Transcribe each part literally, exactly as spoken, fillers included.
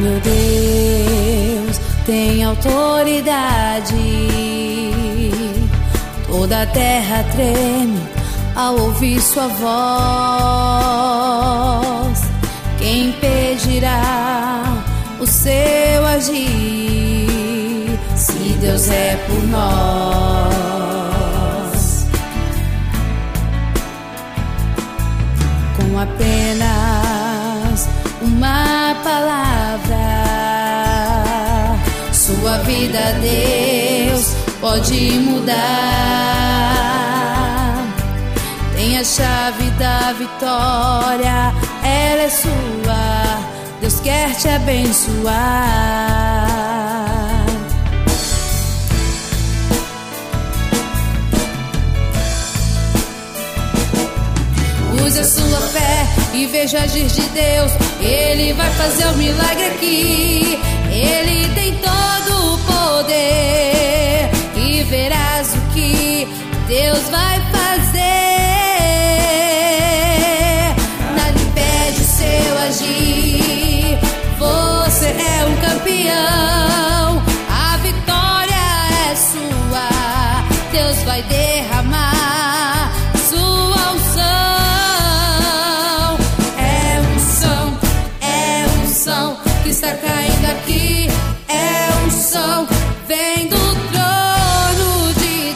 meu Deus tem autoridade. Toda a terra treme ao ouvir sua voz. Quem impedirá o seu agir, se Deus é por nós? Com apenas uma palavra, sua vida Deus pode mudar. Tem a chave da vitória, ela é sua, Deus quer te abençoar. Use a sua fé e veja agir de Deus. Ele vai fazer um milagre aqui. Ele tem todo o poder e verás o que Deus vai fazer. Nada impede o seu agir. Você é um campeão. A vitória é sua. Deus vai derramar sua unção. É unção, é unção que está caindo aqui. É unção, vem do trono de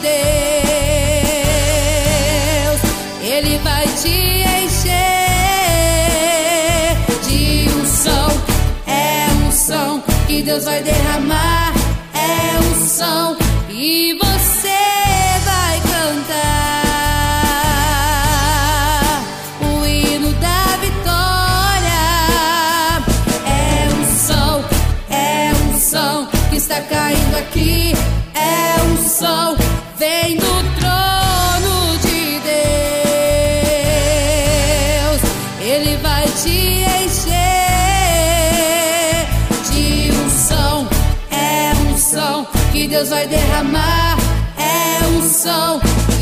Deus. Ele vai te encher de unção. É unção que Deus vai derramar. É unção e você vai cantar o hino da vitória. É unção, é unção que está caindo aqui. É unção, vem do trono de Deus. Ele vai te encher de unção. É unção que Deus vai derramar. É unção